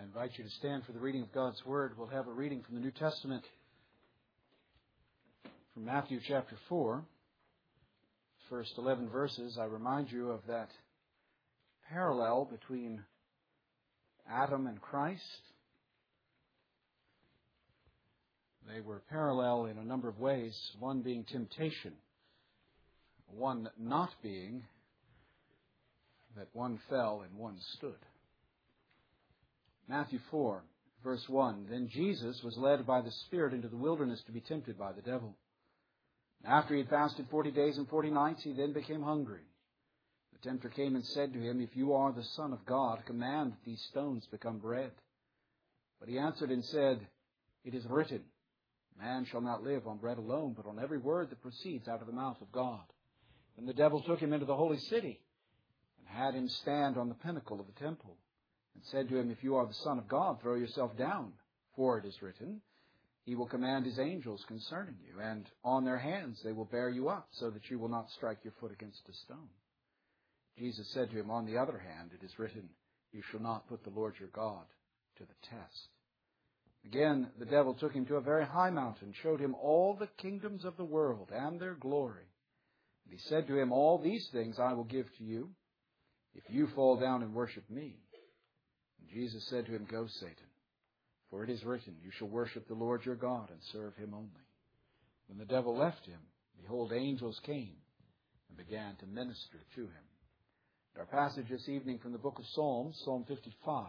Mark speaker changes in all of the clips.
Speaker 1: invite you to stand for the reading of God's Word. We'll have a reading from the New Testament from Matthew chapter 4. First 11 verses. I remind you of that parallel between Adam and Christ. They were parallel in a number of ways, one being temptation, one not being that one fell and one stood. Matthew 4, verse 1, Then Jesus was led by the Spirit into the wilderness to be tempted by the devil. After he had fasted 40 days and 40 nights, he then became hungry. The tempter came and said to him, If you are the Son of God, command that these stones become bread. But he answered and said, It is written, Man shall not live on bread alone, but on every word that proceeds out of the mouth of God. Then the devil took him into the holy city and had him stand on the pinnacle of the temple and said to him, If you are the Son of God, throw yourself down, for it is written, He will command His angels concerning you, and on their hands they will bear you up, so that you will not strike your foot against a stone. Jesus said to him, On the other hand, it is written, You shall not put the Lord your God to the test. Again, the devil took him to a very high mountain, showed him all the kingdoms of the world and their glory. And he said to him, All these things I will give to you, if you fall down and worship me. And Jesus said to him, Go, Satan, for it is written, You shall worship the Lord your God and serve Him only. When the devil left him, behold, angels came and began to minister to him. And our passage this evening from the book of Psalms, Psalm 55.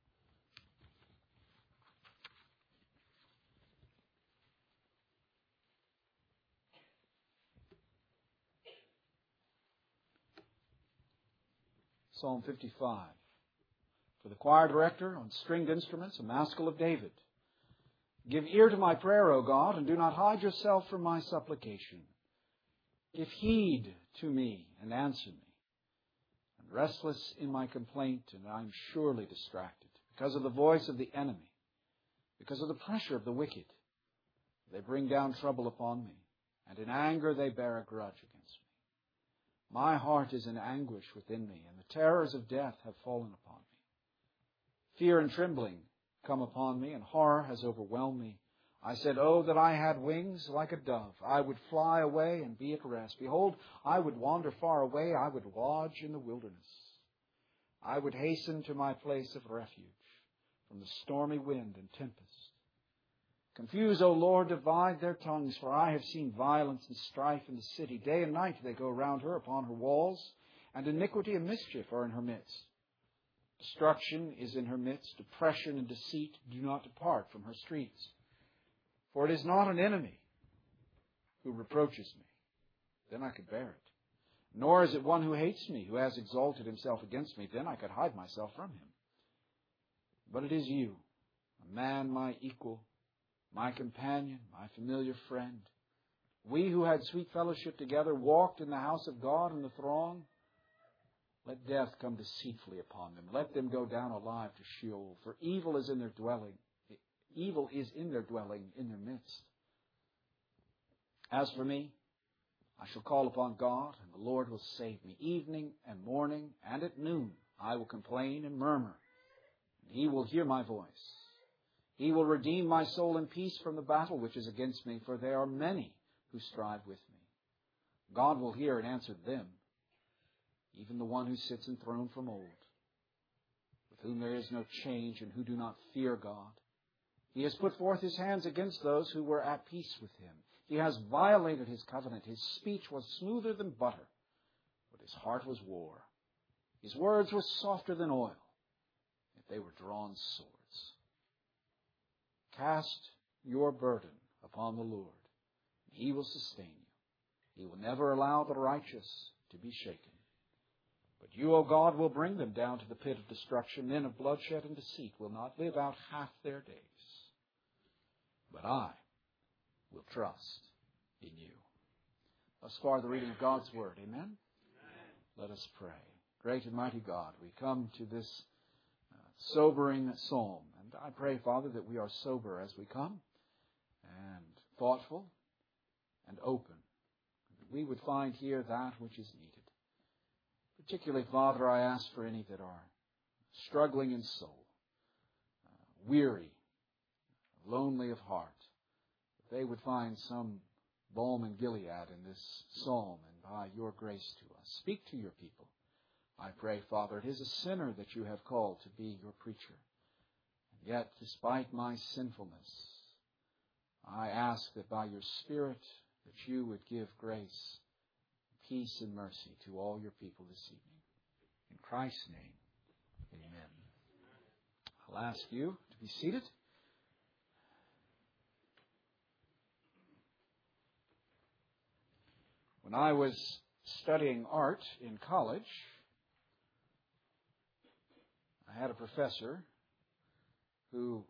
Speaker 1: Psalm 55. For the choir director on stringed instruments, a maskil of David. Give ear to my prayer, O God, and do not hide yourself from my supplication. Give heed to me and answer me. I'm restless in my complaint, and I am surely distracted because of the voice of the enemy, because of the pressure of the wicked. They bring down trouble upon me, and in anger they bear a grudge against me. My heart is in anguish within me, and the terrors of death have fallen upon me. Fear and trembling come upon me, and horror has overwhelmed me. I said, Oh, that I had wings like a dove. I would fly away and be at rest. Behold, I would wander far away. I would lodge in the wilderness. I would hasten to my place of refuge from the stormy wind and tempest. Confuse, O Lord, divide their tongues, for I have seen violence and strife in the city. Day and night they go around her upon her walls, and iniquity and mischief are in her midst. Destruction is in her midst. Oppression and deceit do not depart from her streets. For it is not an enemy who reproaches me. Then I could bear it. Nor is it one who hates me, who has exalted himself against me. Then I could hide myself from him. But it is you, a man my equal, my companion, my familiar friend. We who had sweet fellowship together walked in the house of God in the throng. Let death come deceitfully upon them. Let them go down alive to Sheol, for evil is in their dwelling. Evil is in their dwelling, in their midst. As for me, I shall call upon God, and the Lord will save me. Evening and morning and at noon I will complain and murmur, and He will hear my voice. He will redeem my soul in peace from the battle which is against me, for there are many who strive with me. God will hear and answer them, even the one who sits enthroned from old, with whom there is no change and who do not fear God. He has put forth His hands against those who were at peace with Him. He has violated His covenant. His speech was smoother than butter, but His heart was war. His words were softer than oil, yet they were drawn swords. Cast your burden upon the Lord, and He will sustain you. He will never allow the righteous to be shaken. But you, O God, will bring them down to the pit of destruction. Men of bloodshed and deceit will not live out half their days. But I will trust in you. Thus far, the reading of God's Word. Amen? Let us pray. Great and mighty God, we come to this sobering psalm. And I pray, Father, that we are sober as we come, and thoughtful and open. That we would find here that which is needed. Particularly, Father, I ask for any that are struggling in soul, weary, lonely of heart, that they would find some balm in Gilead in this psalm and by your grace to us. Speak to your people. I pray, Father, it is a sinner that you have called to be your preacher. And yet, despite my sinfulness, I ask that by your Spirit that you would give grace, peace, and mercy to all your people this evening. In Christ's name, amen. I'll ask you to be seated. When I was studying art in college, I had a professor who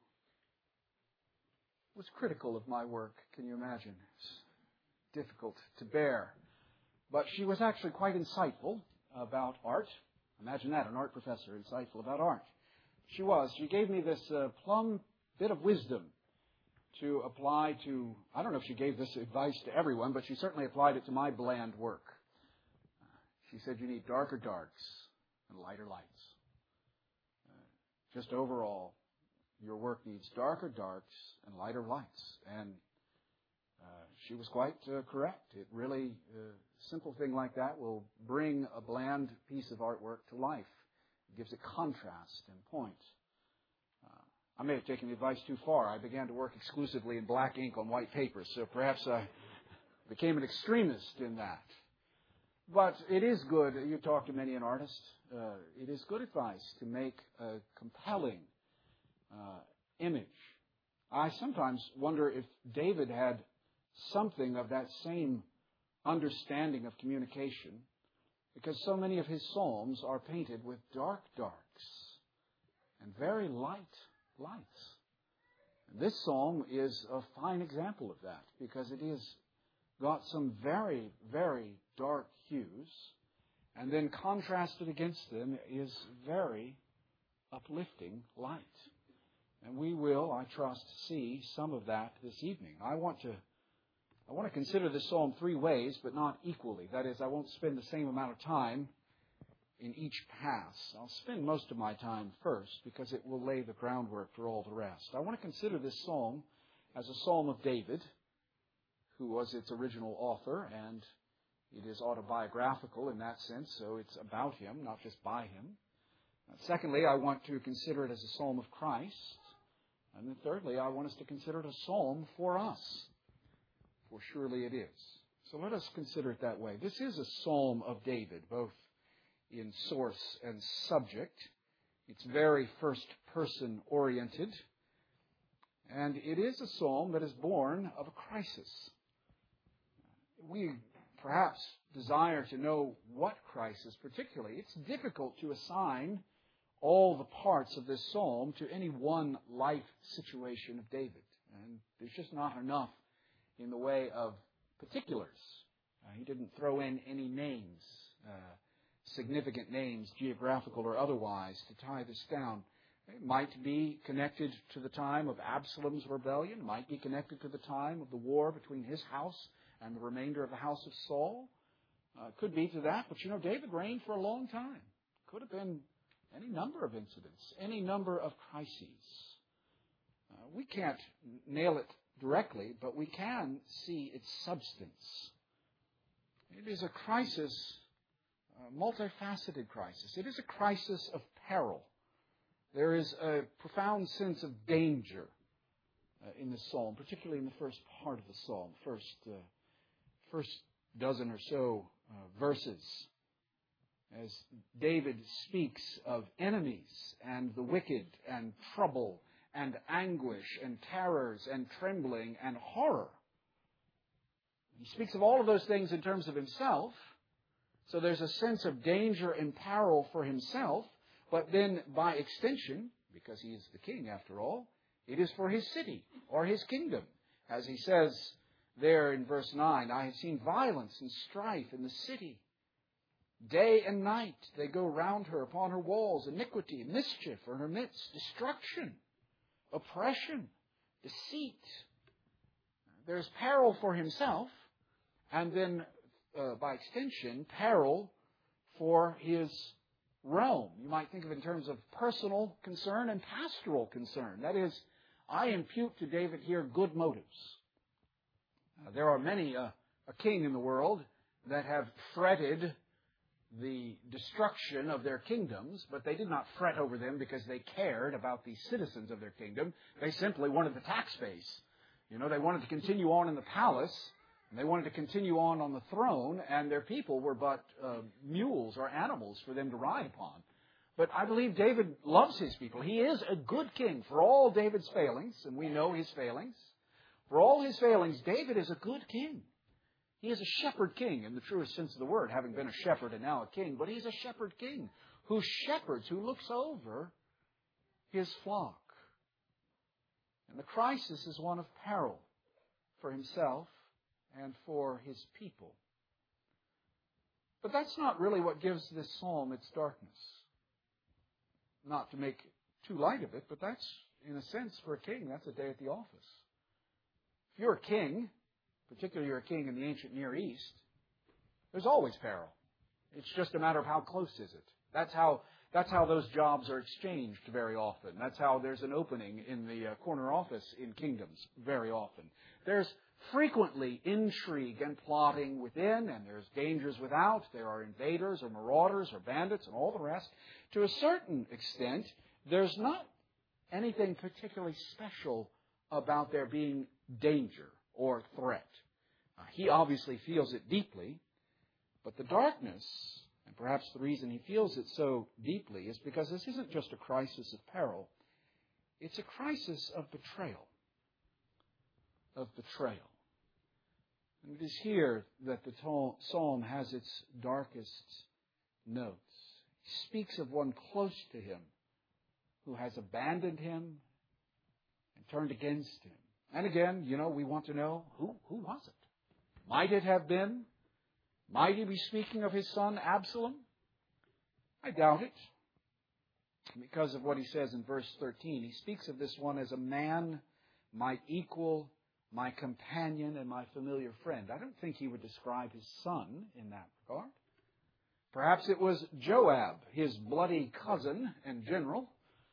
Speaker 1: was critical of my work. Can you imagine? It's difficult to bear. But she was actually quite insightful about art. Imagine that, an art professor insightful about art. She was. She gave me this plum bit of wisdom to apply to, I don't know if she gave this advice to everyone, but she certainly applied it to my bland work. She said you need darker darks and lighter lights. Just overall, your work needs darker darks and lighter lights. And she was quite correct. It really, a simple thing like that will bring a bland piece of artwork to life. It gives it contrast and point. I may have taken the advice too far. I began to work exclusively in black ink on white paper, so perhaps I became an extremist in that. But it is good. You talk to many an artist. It is good advice to make a compelling image. I sometimes wonder if David had something of that same understanding of communication, because so many of his psalms are painted with dark darks and very light lights. And this psalm is a fine example of that, because it is got some very, very dark hues, and then contrasted against them is very uplifting light. And we will, I trust, see some of that this evening. I want to consider this psalm three ways, but not equally. That is, I won't spend the same amount of time in each pass. I'll spend most of my time first, because it will lay the groundwork for all the rest. I want to consider this psalm as a psalm of David, who was its original author, and it is autobiographical in that sense, so it's about him, not just by him. Secondly, I want to consider it as a psalm of Christ. And then thirdly, I want us to consider it a psalm for us, for surely it is. So let us consider it that way. This is a psalm of David, both in source and subject. It's very first-person oriented. And it is a psalm that is born of a crisis. We perhaps desire to know what crisis particularly. It's difficult to assign all the parts of this psalm to any one life situation of David. And there's just not enough in the way of particulars. He didn't throw in any names, significant names, geographical or otherwise, to tie this down. It might be connected to the time of Absalom's rebellion. It might be connected to the time of the war between his house and the remainder of the house of Saul. Could be to that. But David reigned for a long time. Could have been any number of incidents, any number of crises. We can't nail it directly, but we can see its substance. It is a crisis, a multifaceted crisis. It is a crisis of peril. There is a profound sense of danger in the psalm, particularly in the first part of the psalm, first dozen or so verses, as David speaks of enemies and the wicked and trouble and anguish and terrors and trembling and horror. He speaks of all of those things in terms of himself. So there's a sense of danger and peril for himself. But then by extension, because he is the king after all, it is for his city or his kingdom. As he says there in verse 9, I have seen violence and strife in the city. Day and night they go round her upon her walls, iniquity, mischief in her midst, destruction, oppression, deceit. There's peril for himself, and then by extension, peril for his realm. You might think of it in terms of personal concern and pastoral concern. That is, I impute to David here good motives. There are many a king in the world that have fretted the destruction of their kingdoms, but they did not fret over them because they cared about the citizens of their kingdom. They simply wanted the tax base. They wanted to continue on in the palace, and they wanted to continue on the throne, and their people were but mules or animals for them to ride upon. But I believe David loves his people. He is a good king for all David's failings, and we know his failings. For all his failings, David is a good king. He is a shepherd king in the truest sense of the word, having been a shepherd and now a king. But he's a shepherd king who shepherds, who looks over his flock. And the crisis is one of peril for himself and for his people. But that's not really what gives this psalm its darkness. Not to make too light of it, but that's, in a sense, for a king, that's a day at the office. If you're a king, particularly you're a king in the ancient Near East, there's always peril. It's just a matter of how close is it. That's how those jobs are exchanged very often. That's how there's an opening in the corner office in kingdoms very often. There's frequently intrigue and plotting within, and there's dangers without. There are invaders or marauders or bandits and all the rest. To a certain extent, there's not anything particularly special about there being danger or threat. He obviously feels it deeply, but the darkness, and perhaps the reason he feels it so deeply, is because this isn't just a crisis of peril. It's a crisis of betrayal. Of betrayal. And it is here that the psalm has its darkest notes. He speaks of one close to him who has abandoned him and turned against him. And again, we want to know, who was it? Might it have been? Might he be speaking of his son Absalom? I doubt it. Because of what he says in verse 13. He speaks of this one as a man, my equal, my companion, and my familiar friend. I don't think he would describe his son in that regard. Perhaps it was Joab, his bloody cousin and general,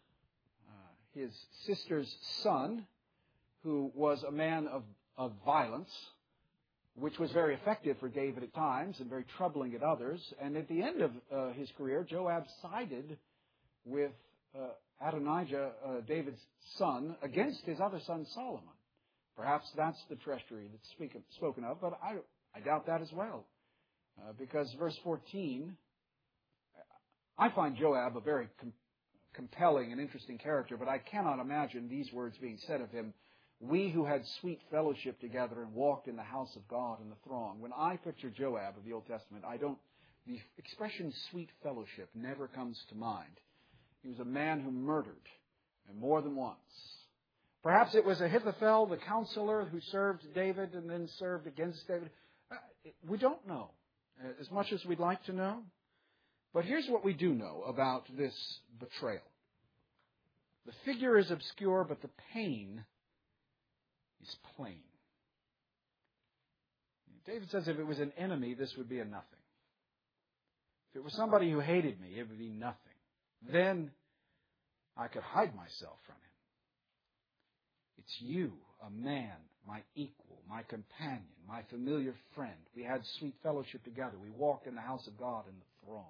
Speaker 1: his sister's son, who was a man of violence, which was very effective for David at times and very troubling at others. And at the end of his career, Joab sided with Adonijah, David's son, against his other son Solomon. Perhaps that's the treachery that's spoken of, but I doubt that as well. Because verse 14, I find Joab a very compelling and interesting character, but I cannot imagine these words being said of him. We who had sweet fellowship together and walked in the house of God in the throng. When I picture Joab of the Old Testament, the expression sweet fellowship never comes to mind. He was a man who murdered, and more than once. Perhaps it was Ahithophel, the counselor, who served David and then served against David. We don't know as much as we'd like to know. But here's what we do know about this betrayal. The figure is obscure, but the pain is plain. David says if it was an enemy, this would be a nothing. If it was somebody who hated me, it would be nothing. Then I could hide myself from him. It's you, a man, my equal, my companion, my familiar friend. We had sweet fellowship together. We walked in the house of God in the throng.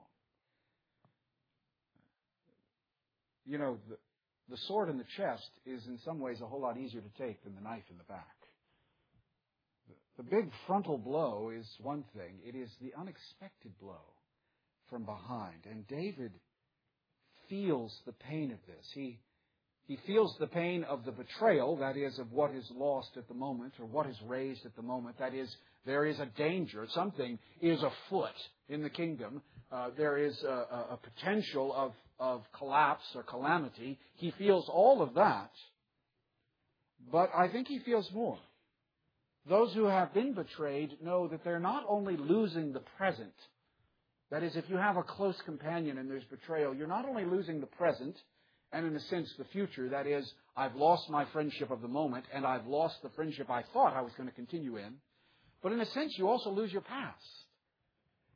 Speaker 1: The sword in the chest is in some ways a whole lot easier to take than the knife in the back. The big frontal blow is one thing. It is the unexpected blow from behind. And David feels the pain of this. He feels the pain of the betrayal, that is, of what is lost at the moment or what is raised at the moment. That is, there is a danger. Something is afoot in the kingdom. There is a potential of collapse or calamity. He feels all of that. But I think he feels more. Those who have been betrayed know that they're not only losing the present. That is, if you have a close companion and there's betrayal, you're not only losing the present, and in a sense the future. That is, I've lost my friendship of the moment, and I've lost the friendship I thought I was going to continue in. But in a sense, you also lose your past.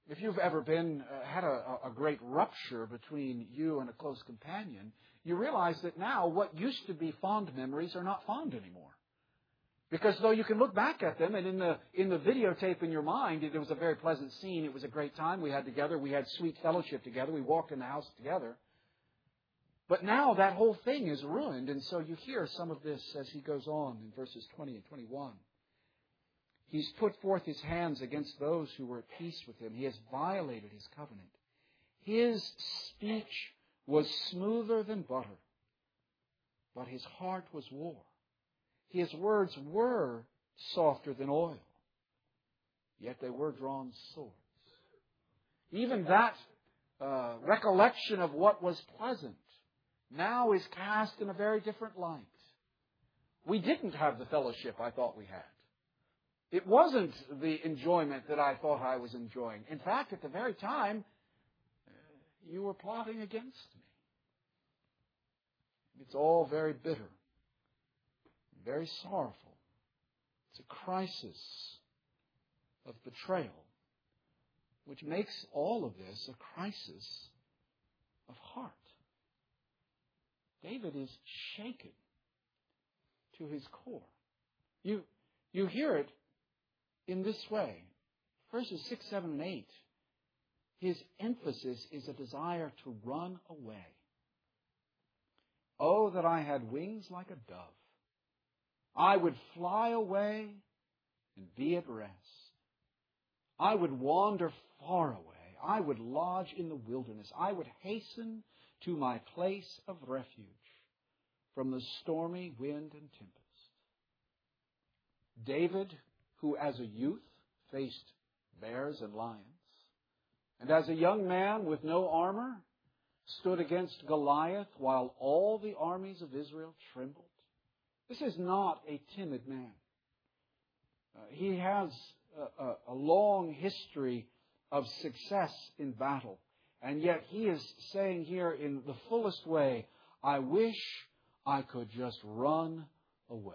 Speaker 1: If you've ever had a great rupture between you and a close companion, you realize that now what used to be fond memories are not fond anymore. Because though you can look back at them, and in the videotape in your mind, it was a very pleasant scene. It was a great time we had together. We had sweet fellowship together. We walked in the house together. But now that whole thing is ruined, and so you hear some of this as he goes on in verses 20 and 21. He's put forth his hands against those who were at peace with him. He has violated his covenant. His speech was smoother than butter, but his heart was war. His words were softer than oil, yet they were drawn swords. Even that recollection of what was pleasant now is cast in a very different light. We didn't have the fellowship I thought we had. It wasn't the enjoyment that I thought I was enjoying. In fact, at the very time, you were plotting against me. It's all very bitter, very sorrowful. It's a crisis of betrayal, which makes all of this a crisis of heart. David is shaken to his core. You hear it in this way. Verses 6, 7, and 8. His emphasis is a desire to run away. Oh, that I had wings like a dove. I would fly away and be at rest. I would wander far away. I would lodge in the wilderness. I would hasten to my place of refuge from the stormy wind and tempest. David, who as a youth faced bears and lions, and as a young man with no armor stood against Goliath while all the armies of Israel trembled. This is not a timid man. He has a long history of success in battle. And yet he is saying here in the fullest way, I wish I could just run away.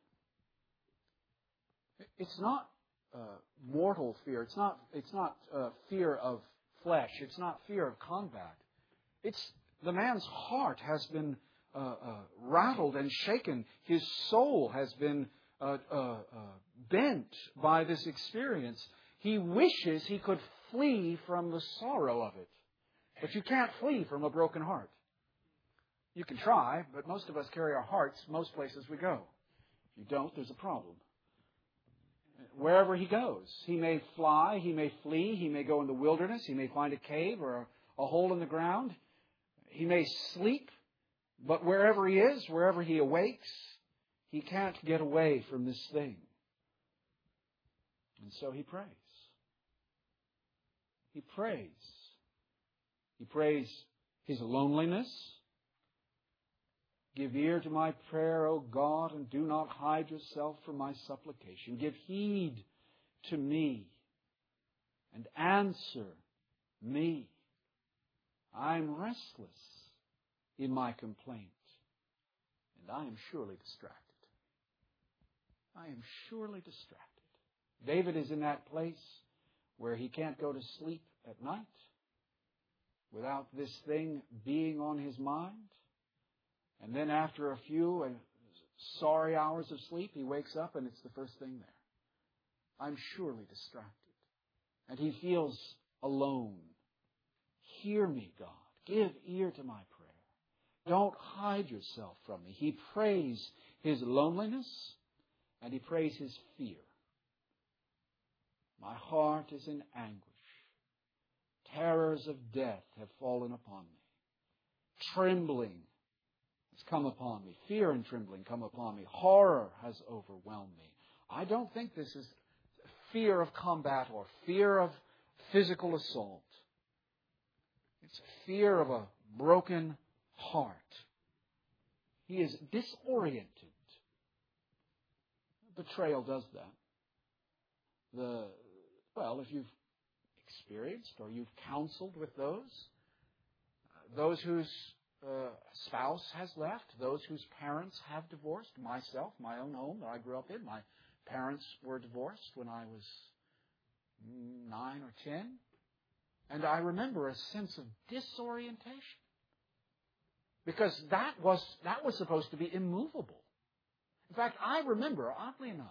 Speaker 1: It's not mortal fear. It's not fear of flesh. It's not fear of combat. It's the man's heart has been rattled and shaken. His soul has been bent by this experience. He wishes he could flee from the sorrow of it. But you can't flee from a broken heart. You can try, but most of us carry our hearts most places we go. If you don't, there's a problem. Wherever he goes, he may fly, he may flee, he may go in the wilderness, he may find a cave or a hole in the ground. He may sleep, but wherever he is, wherever he awakes, he can't get away from this thing. And so he prays. He prays. He prays his loneliness. Give ear to my prayer, O God, and do not hide yourself from my supplication. Give heed to me and answer me. I am restless in my complaint, and I am surely distracted. I am surely distracted. David is in that place where he can't go to sleep at night without this thing being on his mind. And then after a few sorry hours of sleep, he wakes up and it's the first thing there. I'm surely distracted. And he feels alone. Hear me, God. Give ear to my prayer. Don't hide yourself from me. He prays his loneliness and he prays his fear. My heart is in anguish. Terrors of death have fallen upon me. Trembling has come upon me. Fear and trembling come upon me. Horror has overwhelmed me. I don't think this is fear of combat or fear of physical assault. It's fear of a broken heart. He is disoriented. Betrayal does that. If you've experienced or you've counseled with those whose spouse has left, those whose parents have divorced, myself, my own home that I grew up in, my parents were divorced when I was 9 or 10. And I remember a sense of disorientation. Because that was supposed to be immovable. In fact, I remember, oddly enough,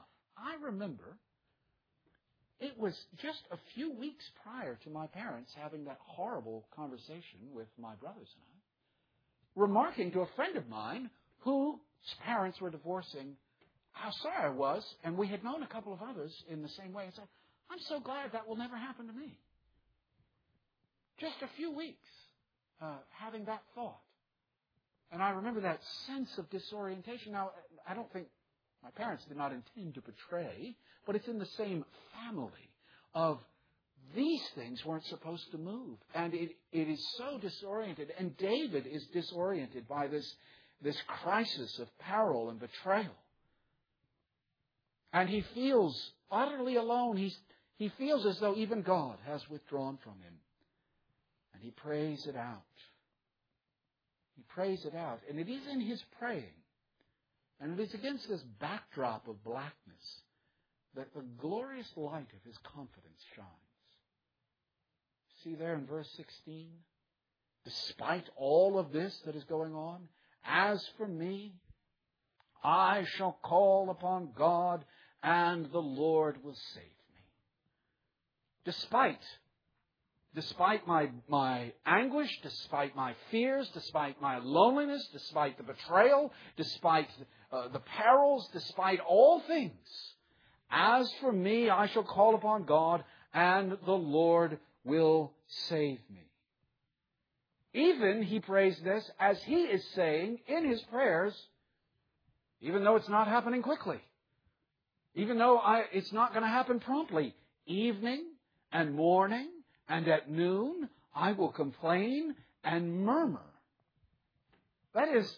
Speaker 1: it was just a few weeks prior to my parents having that horrible conversation with my brothers and I, remarking to a friend of mine whose parents were divorcing how sorry I was, and we had known a couple of others in the same way. And said, I'm so glad that will never happen to me. Just a few weeks having that thought. And I remember that sense of disorientation. Now, I don't think my parents did not intend to betray, but it's in the same family of these things weren't supposed to move. And it is so disoriented. And David is disoriented by this crisis of peril and betrayal. And he feels utterly alone. He feels as though even God has withdrawn from him. And he prays it out. He prays it out. And it is in his praying, and it is against this backdrop of blackness, that the glorious light of his confidence shines. See there in verse 16? Despite all of this that is going on, as for me, I shall call upon God, and the Lord will save me. Despite my anguish, despite my fears, despite my loneliness, despite the betrayal, despite the perils, despite all things, as for me, I shall call upon God, and the Lord will save me. Even, he prays this, as he is saying in his prayers, even though it's not happening quickly, even though it's not going to happen promptly, evening and morning and at noon, I will complain and murmur. That is,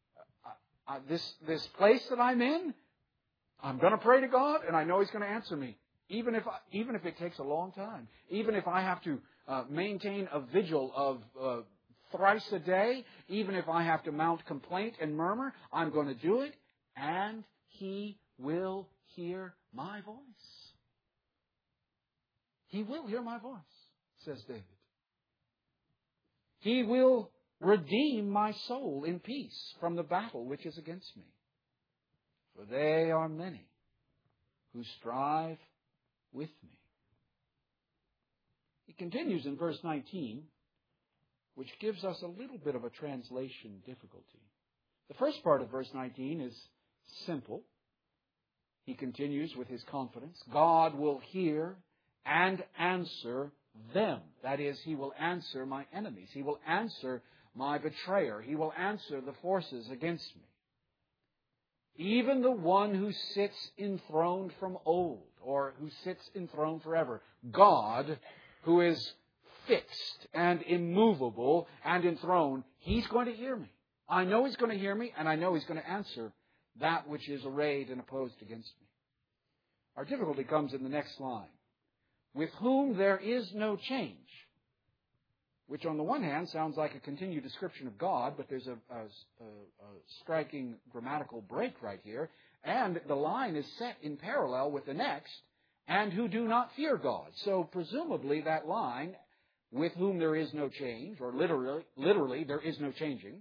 Speaker 1: this place that I'm in, I'm going to pray to God, and I know He's going to answer me, even if it takes a long time. Even if I have to maintain a vigil of thrice a day, even if I have to mount complaint and murmur, I'm going to do it, and He will hear my voice. He will hear my voice, says David. He will redeem my soul in peace from the battle which is against me. For they are many who strive with me. He continues in verse 19, which gives us a little bit of a translation difficulty. The first part of verse 19 is simple. He continues with his confidence. God will hear and answer them. That is, He will answer my enemies. He will answer my betrayer. He will answer the forces against me. Even the one who sits enthroned from old, or who sits enthroned forever. God, who is fixed and immovable and enthroned, He's going to hear me. I know He's going to hear me, and I know He's going to answer that which is arrayed and opposed against me. Our difficulty comes in the next line. With whom there is no change. Which on the one hand sounds like a continued description of God, but there's a striking grammatical break right here. And the line is set in parallel with the next, and who do not fear God. So presumably that line, with whom there is no change, or literally there is no changing,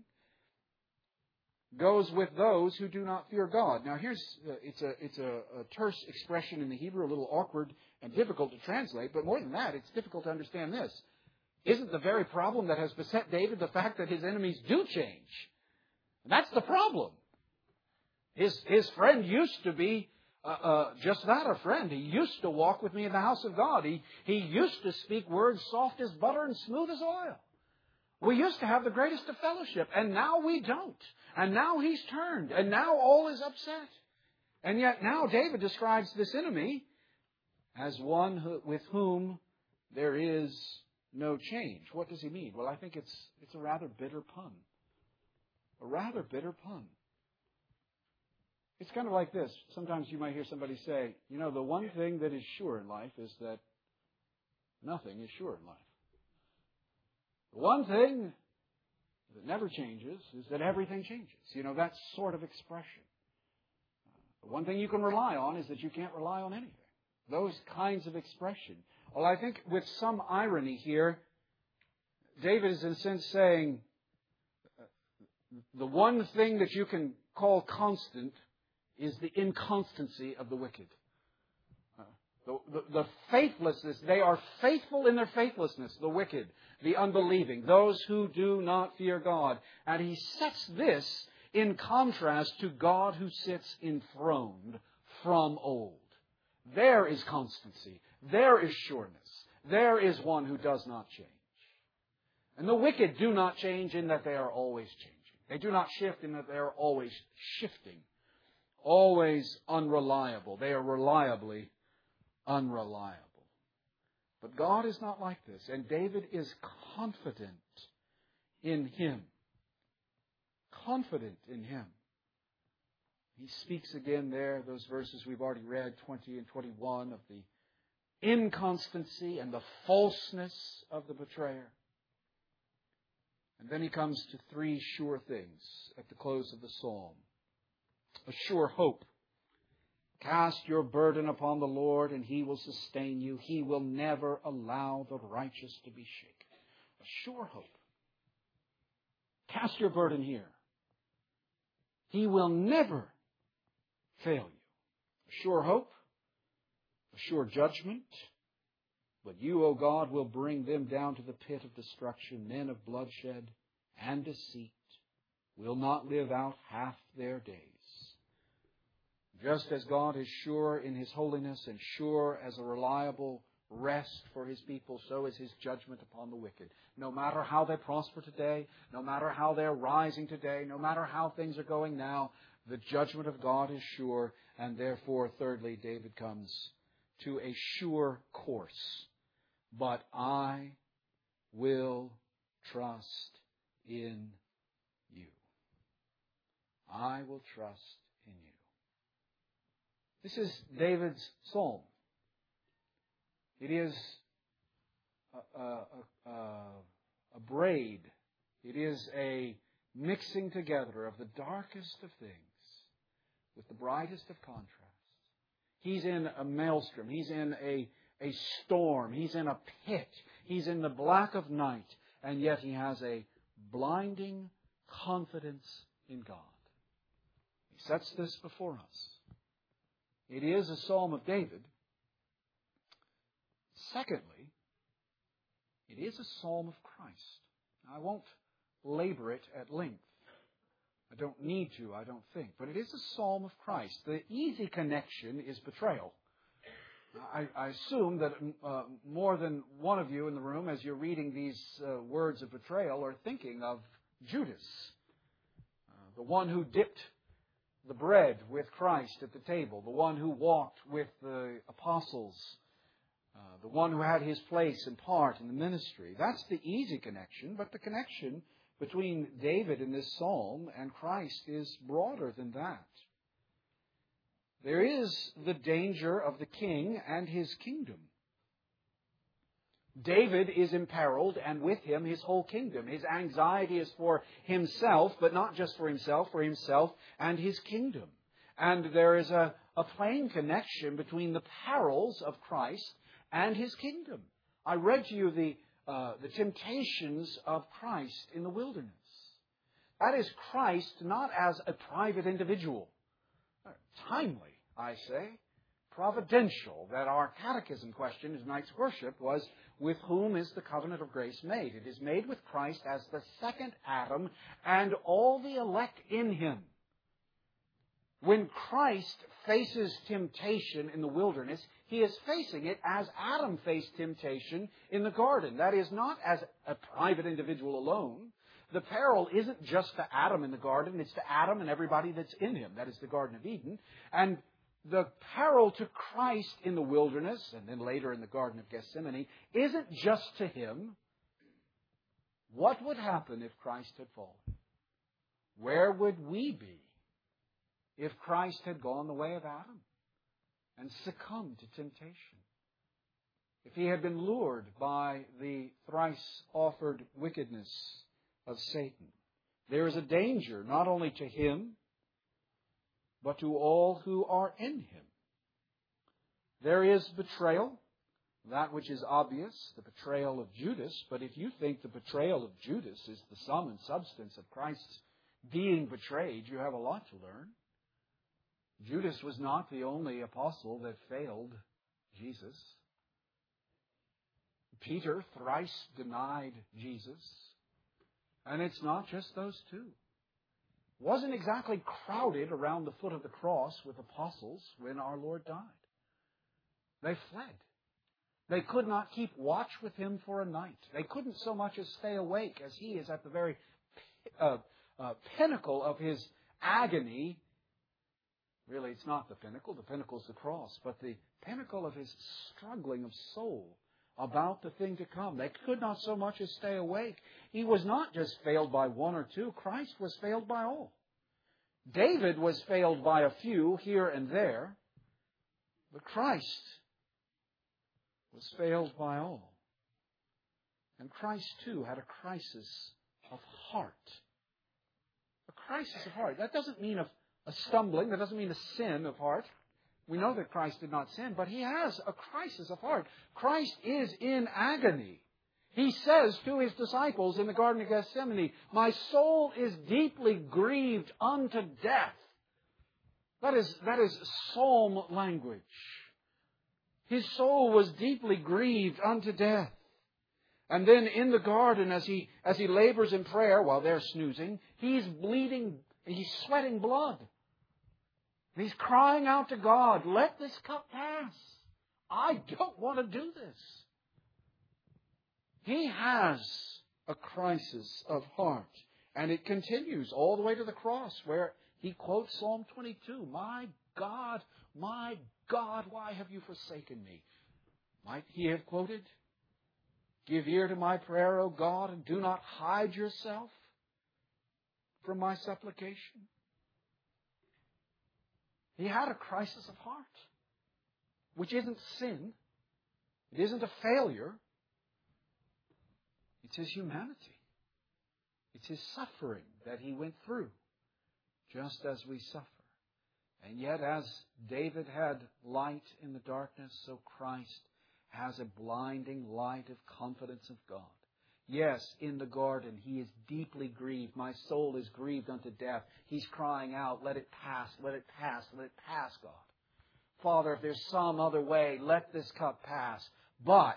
Speaker 1: goes with those who do not fear God. Now it's a terse expression in the Hebrew, a little awkward and difficult to translate, but more than that, it's difficult to understand this. Isn't the very problem that has beset David the fact that his enemies do change? That's the problem. His friend used to be just that, a friend. He used to walk with me in the house of God. He used to speak words soft as butter and smooth as oil. We used to have the greatest of fellowship, and now we don't. And now he's turned, and now all is upset. And yet now David describes this enemy as one with whom there is no change. What does he mean? Well, I think it's a rather bitter pun. A rather bitter pun. It's kind of like this. Sometimes you might hear somebody say, the one thing that is sure in life is that nothing is sure in life. The one thing that never changes is that everything changes. That sort of expression. The one thing you can rely on is that you can't rely on anything. Those kinds of expression. Well, I think with some irony here, David is in a sense saying, the one thing that you can call constant is the inconstancy of the wicked. The faithlessness, they are faithful in their faithlessness, the wicked, the unbelieving, those who do not fear God. And he sets this in contrast to God who sits enthroned from old. There is constancy. There is sureness. There is one who does not change. And the wicked do not change in that they are always changing. They do not shift in that they are always shifting. Always unreliable. They are reliably unreliable. But God is not like this. And David is confident in Him. Confident in Him. He speaks again there, those verses we've already read, 20 and 21, of the inconstancy and the falseness of the betrayer. And then he comes to three sure things at the close of the psalm. A sure hope. Cast your burden upon the Lord and He will sustain you. He will never allow the righteous to be shaken. A sure hope. Cast your burden here. He will never fail you. A sure hope. A sure judgment. But you, O God, will bring them down to the pit of destruction. Men of bloodshed and deceit will not live out half their days. Just as God is sure in His holiness and sure as a reliable rest for His people, so is His judgment upon the wicked. No matter how they prosper today, no matter how they're rising today, no matter how things are going now, the judgment of God is sure. And therefore, thirdly, David comes to a sure course. But I will trust in you. I will trust in you. This is David's psalm. It is a braid. It is a mixing together of the darkest of things with the brightest of contrasts. He's in a maelstrom. He's in a storm. He's in a pit. He's in the black of night. And yet he has a blinding confidence in God. He sets this before us. It is a psalm of David. Secondly, it is a psalm of Christ. I won't labor it at length. I don't need to, I don't think. But it is a psalm of Christ. The easy connection is betrayal. I assume that more than one of you in the room, as you're reading these words of betrayal, are thinking of Judas, the one who dipped the bread with Christ at the table, the one who walked with the apostles, the one who had his place and part in the ministry. That's the easy connection, but the connection between David in this psalm and Christ is broader than that. There is the danger of the king and his kingdom. David is imperiled, and with him his whole kingdom. His anxiety is for himself, but not just for himself and his kingdom. And there is a plain connection between the perils of Christ and His kingdom. I read to you the temptations of Christ in the wilderness. That is Christ not as a private individual. Timely, I say. Providential. That our catechism question in tonight's worship was, with whom is the covenant of grace made? It is made with Christ as the second Adam and all the elect in Him. When Christ faces temptation in the wilderness, He is facing it as Adam faced temptation in the garden. That is not as a private individual alone. The peril isn't just to Adam in the garden, it's to Adam and everybody that's in him. That is the Garden of Eden. And the peril to Christ in the wilderness, and then later in the Garden of Gethsemane, isn't just to Him. What would happen if Christ had fallen? Where would we be if Christ had gone the way of Adam and succumbed to temptation? If He had been lured by the thrice offered wickedness of Satan? There is a danger not only to Him, but to all who are in Him. There is betrayal, that which is obvious, the betrayal of Judas. But if you think the betrayal of Judas is the sum and substance of Christ's being betrayed, you have a lot to learn. Judas was not the only apostle that failed Jesus. Peter thrice denied Jesus. And it's not just those two. It wasn't exactly crowded around the foot of the cross with apostles when our Lord died. They fled. They could not keep watch with Him for a night. They couldn't so much as stay awake as He is at the very pinnacle of His agony. Really, it's not the pinnacle. The pinnacle is the cross. But the pinnacle of His struggling of soul about the thing to come. They could not so much as stay awake. He was not just failed by one or two. Christ was failed by all. David was failed by a few here and there. But Christ was failed by all. And Christ, too, had a crisis of heart. A crisis of heart. That doesn't mean a stumbling. That doesn't mean a sin of heart. We know that Christ did not sin, but He has a crisis of heart. Christ is in agony. He says to His disciples in the Garden of Gethsemane, "My soul is deeply grieved unto death." That is psalm language. His soul was deeply grieved unto death. And then in the garden, as he labors in prayer while they're snoozing, he's bleeding, he's sweating blood. And he's crying out to God, "Let this cup pass. I don't want to do this." He has a crisis of heart. And it continues all the way to the cross where he quotes Psalm 22. My God, why have you forsaken me?" Might he have quoted, "Give ear to my prayer, O God, and do not hide yourself from my supplication"? He had a crisis of heart, which isn't sin. It isn't a failure. It's His humanity. It's His suffering that He went through, just as we suffer. And yet, as David had light in the darkness, so Christ has a blinding light of confidence of God. Yes, in the garden, He is deeply grieved. My soul is grieved unto death. He's crying out, "Let it pass, let it pass, let it pass, God. Father, if there's some other way, let this cup pass. But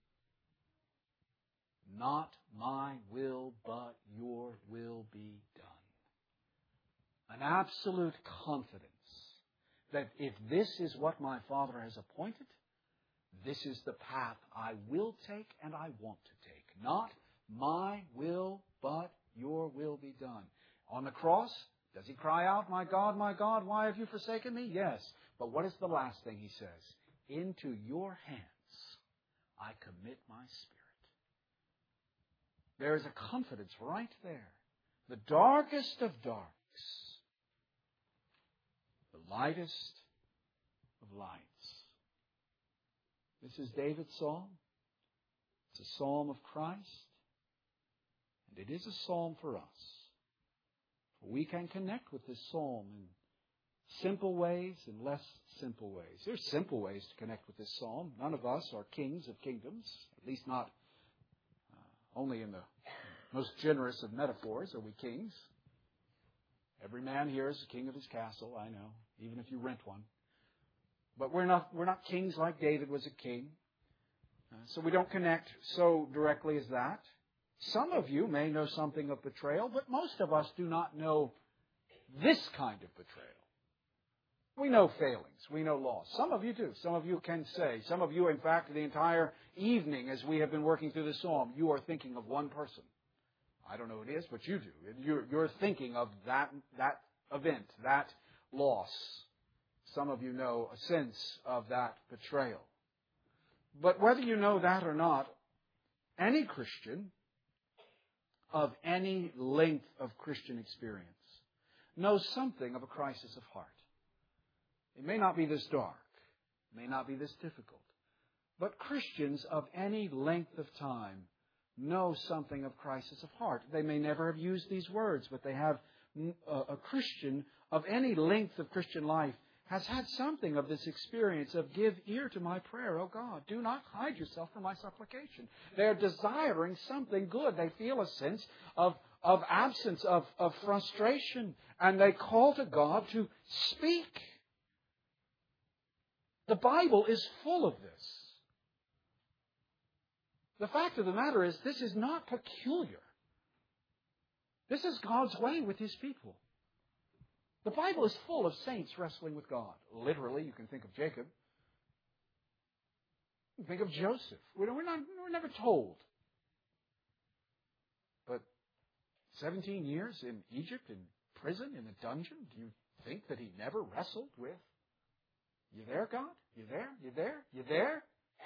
Speaker 1: not my will, but your will be done." An absolute confidence that if this is what my Father has appointed, this is the path I will take and I want to take. Not my will, but your will be done. On the cross, does He cry out, my God, why have you forsaken me?" Yes. But what is the last thing He says? "Into your hands I commit my spirit." There is a confidence right there. The darkest of darks. The lightest of lights. This is David's psalm. It's a psalm of Christ. And it is a psalm for us. For we can connect with this psalm in simple ways and less simple ways. There's simple ways to connect with this psalm. None of us are kings of kingdoms, at least not only in the most generous of metaphors are we kings. Every man here is the king of his castle, I know, even if you rent one. But we're not kings like David was a king. So we don't connect so directly as that. Some of you may know something of betrayal, but most of us do not know this kind of betrayal. We know failings. We know loss. Some of you do. Some of you can say. Some of you, in fact, the entire evening as we have been working through the psalm, you are thinking of one person. I don't know who it is, but you do. You're thinking of that event, that loss. Some of you know a sense of that betrayal. But whether you know that or not, any Christian of any length of Christian experience knows something of a crisis of heart. It may not be this dark. It may not be this difficult. But Christians of any length of time know something of crisis of heart. They may never have used these words, but they have a Christian of any length of Christian life has had something of this experience of give ear to my prayer, O God. Do not hide yourself from my supplication. They're desiring something good. They feel a sense of absence, of frustration, and they call to God to speak. The Bible is full of this. The fact of the matter is, this is not peculiar. This is God's way with His people. The Bible is full of saints wrestling with God. Literally, you can think of Jacob. You can think of Joseph. We're never told. But 17 years in Egypt, in prison, in a dungeon, do you think that he never wrestled with, you there, God? You there? You there? You there?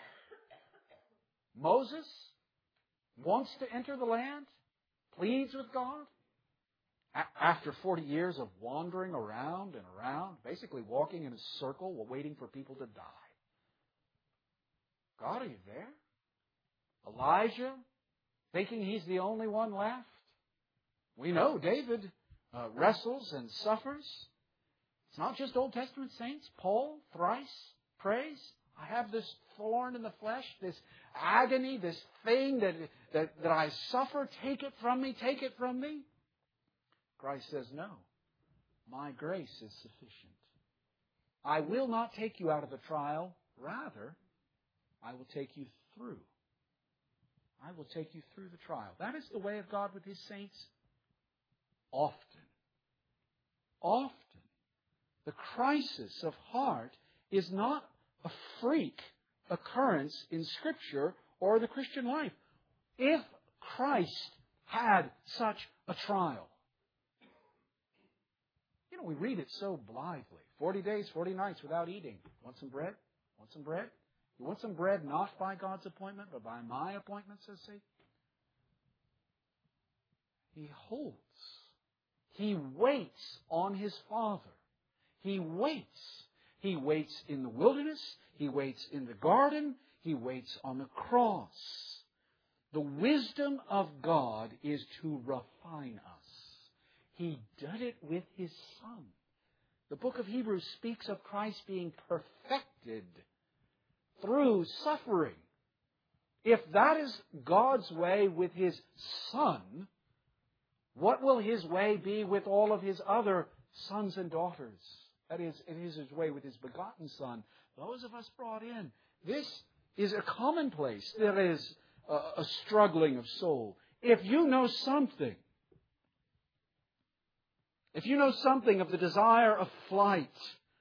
Speaker 1: Moses wants to enter the land, pleads with God. After 40 years of wandering around and around, basically walking in a circle, waiting for people to die. God, are you there? Elijah, thinking he's the only one left. We know David wrestles and suffers. It's not just Old Testament saints. Paul thrice prays, I have this thorn in the flesh, this agony, this thing that I suffer. Take it from me, take it from me. Christ says, no, my grace is sufficient. I will not take you out of the trial. Rather, I will take you through. I will take you through the trial. That is the way of God with His saints. Often. Often. The crisis of heart is not a freak occurrence in Scripture or the Christian life. If Christ had such a trial, we read it so blithely. 40 days, 40 nights without eating. Want some bread? Want some bread? You want some bread not by God's appointment, but by my appointment, says Satan? He holds. He waits on His Father. He waits. He waits in the wilderness. He waits in the garden. He waits on the cross. The wisdom of God is to refine us. He did it with His Son. The book of Hebrews speaks of Christ being perfected through suffering. If that is God's way with His Son, what will His way be with all of His other sons and daughters? That is, it is His way with His begotten Son. Those of us brought in. This is a commonplace. There is a struggling of soul. If you know something, if you know something of the desire of flight,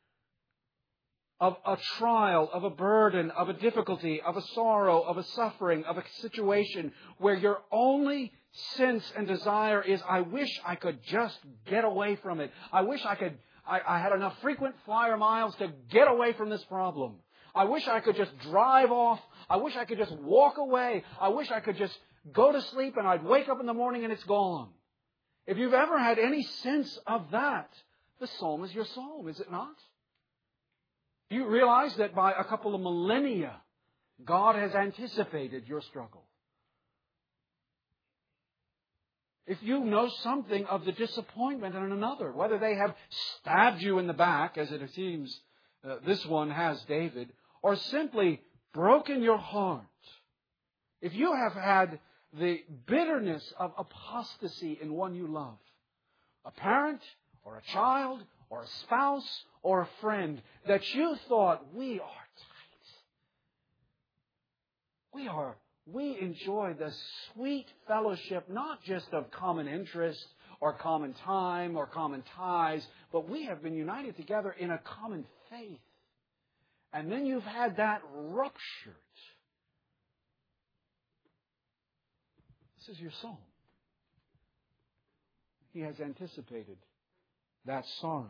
Speaker 1: of a trial, of a burden, of a difficulty, of a sorrow, of a suffering, of a situation where your only sense and desire is, I wish I could just get away from it. I wish I had enough frequent flyer miles to get away from this problem. I wish I could just drive off. I wish I could just walk away. I wish I could just go to sleep and I'd wake up in the morning and it's gone. If you've ever had any sense of that, the psalm is your psalm, is it not? Do you realize that by a couple of millennia, God has anticipated your struggle? If you know something of the disappointment in another, whether they have stabbed you in the back, as it seems this one has David, or simply broken your heart, if you have had the bitterness of apostasy in one you love, a parent or a child or a spouse or a friend, that you thought, we are tight. We enjoy the sweet fellowship, not just of common interest or common time or common ties, but we have been united together in a common faith. And then you've had that ruptured. This is your psalm. He has anticipated that sorrow.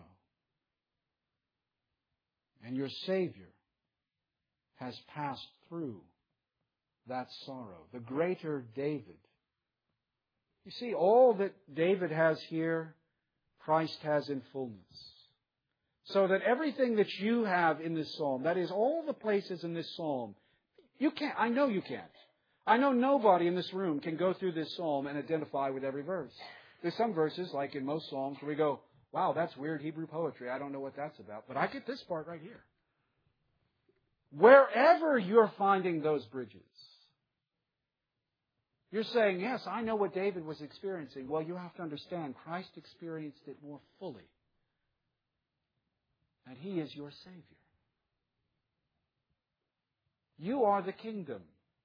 Speaker 1: And your Savior has passed through that sorrow. The greater David. You see, all that David has here, Christ has in fullness. So that everything that you have in this psalm, that is, all the places in this psalm, you can't. I know you can't. I know nobody in this room can go through this psalm and identify with every verse. There's some verses, like in most psalms, where we go, Wow, that's weird Hebrew poetry. I don't know what that's about. But I get this part right here. Wherever you're finding those bridges, you're saying, yes, I know what David was experiencing. Well, you have to understand, Christ experienced it more fully. And He is your Savior. You are the kingdom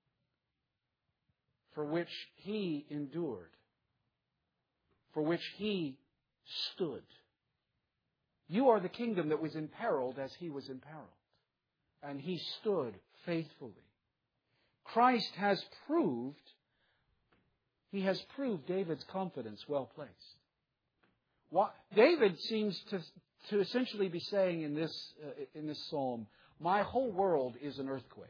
Speaker 1: for which He endured, for which He stood. You are the kingdom that was imperiled as He was imperiled. And He stood faithfully. Christ has proved, He has proved David's confidence well placed. What David seems to essentially be saying in this psalm, my whole world is an earthquake.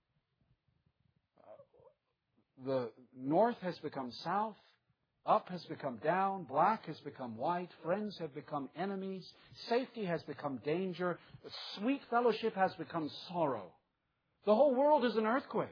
Speaker 1: The north has become south, up has become down, black has become white, friends have become enemies, safety has become danger, sweet fellowship has become sorrow. The whole world is an earthquake.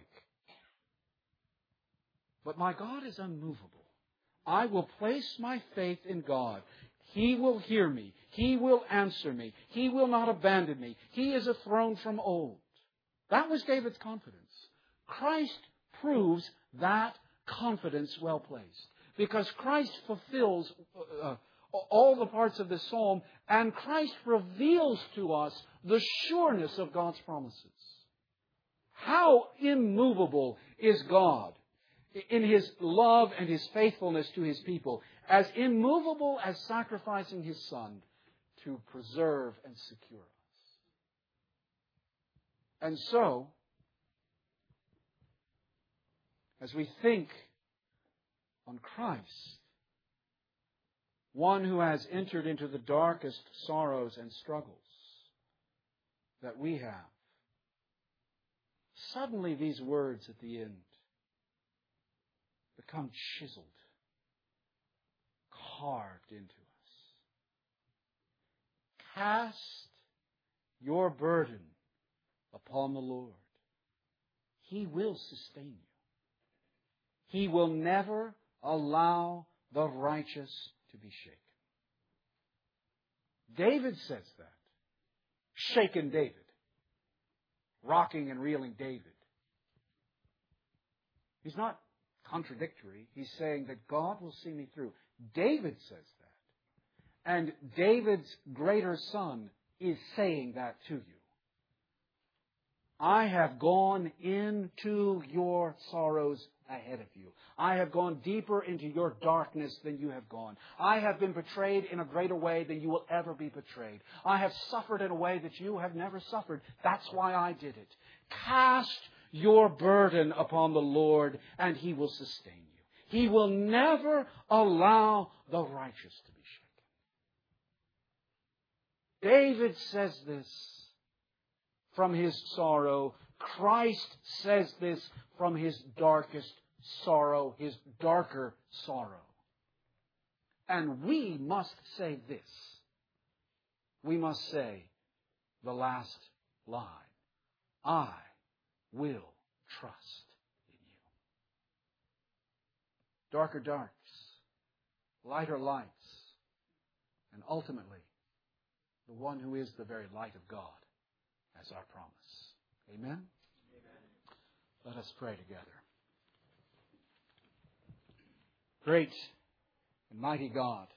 Speaker 1: But my God is unmovable. I will place my faith in God. He will hear me. He will answer me. He will not abandon me. He is a throne from old. That was David's confidence. Christ proves that confidence well placed. Because Christ fulfills all the parts of the psalm, and Christ reveals to us the sureness of God's promises. How immovable is God in His love and His faithfulness to His people. As immovable as sacrificing His Son to preserve and secure us. And so, as we think on Christ, one who has entered into the darkest sorrows and struggles that we have, suddenly these words at the end become chiseled, carved into us. Cast your burden upon the Lord. He will sustain you. He will never allow the righteous to be shaken. David says that. Shaken David. Rocking and reeling David. He's not contradictory. He's saying that God will see me through. David says that. And David's greater son is saying that to you. I have gone into your sorrows ahead of you. I have gone deeper into your darkness than you have gone. I have been betrayed in a greater way than you will ever be betrayed. I have suffered in a way that you have never suffered. That's why I did it. Cast your burden upon the Lord, and He will sustain you. He will never allow the righteous to be shaken. David says this from his sorrow. Christ says this from His darkest sorrow, His darker sorrow. And we must say this. We must say the last line. I will trust in you. Darker darks, lighter lights, and ultimately, the one who is the very light of God as our promise. Amen? Amen. Let us pray together. Great and mighty God,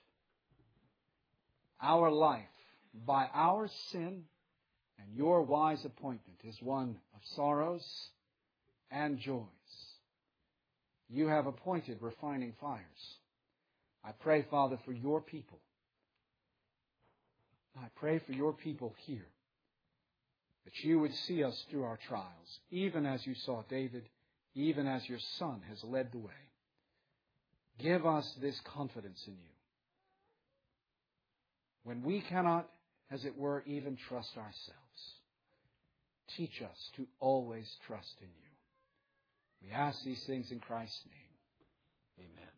Speaker 1: our life, by our sin and your wise appointment, is one of sorrows and joys. You have appointed refining fires. I pray, Father, for your people. I pray for your people here, that you would see us through our trials, even as you saw David, even as your Son has led the way. Give us this confidence in you. When we cannot, as it were, even trust ourselves, teach us to always trust in you. We ask these things in Christ's name. Amen.